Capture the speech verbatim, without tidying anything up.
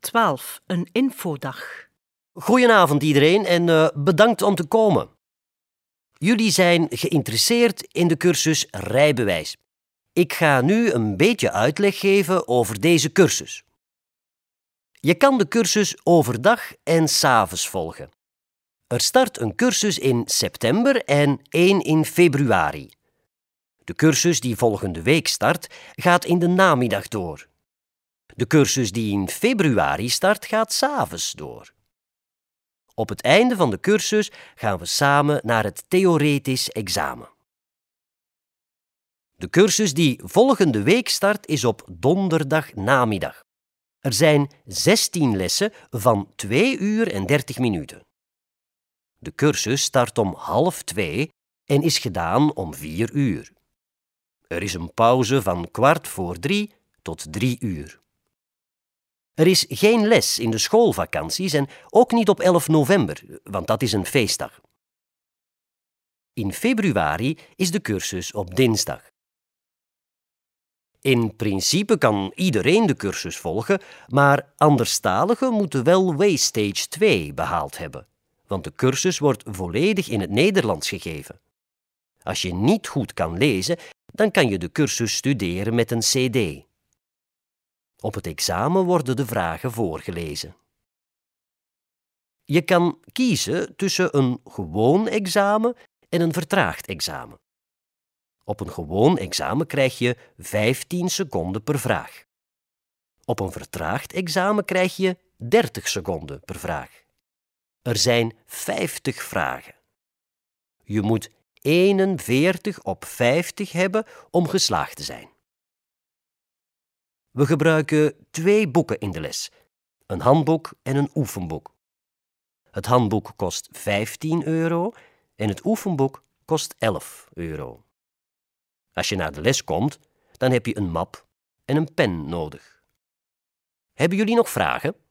twaalf, een infodag. Goedenavond iedereen en uh, bedankt om te komen. Jullie zijn geïnteresseerd in de cursus rijbewijs. Ik ga nu een beetje uitleg geven over deze cursus. Je kan de cursus overdag en 's avonds volgen. Er start een cursus in september en één in februari. De cursus die volgende week start, gaat in de namiddag door. De cursus die in februari start, gaat 's avonds door. Op het einde van de cursus gaan we samen naar het theoretisch examen. De cursus die volgende week start is op donderdag namiddag. Er zijn zestien lessen van twee uur en dertig minuten. De cursus start om half twee en is gedaan om vier uur. Er is een pauze van kwart voor drie tot drie uur. Er is geen les in de schoolvakanties en ook niet op elf november, want dat is een feestdag. In februari is de cursus op dinsdag. In principe kan iedereen de cursus volgen, maar anderstaligen moeten wel Waystage twee behaald hebben, want de cursus wordt volledig in het Nederlands gegeven. Als je niet goed kan lezen, dan kan je de cursus studeren met een cd. Op het examen worden de vragen voorgelezen. Je kan kiezen tussen een gewoon examen en een vertraagd examen. Op een gewoon examen krijg je vijftien seconden per vraag. Op een vertraagd examen krijg je dertig seconden per vraag. Er zijn vijftig vragen. Je moet eenenveertig op vijftig hebben om geslaagd te zijn. We gebruiken twee boeken in de les, een handboek en een oefenboek. Het handboek kost vijftien euro en het oefenboek kost elf euro. Als je naar de les komt, dan heb je een map en een pen nodig. Hebben jullie nog vragen?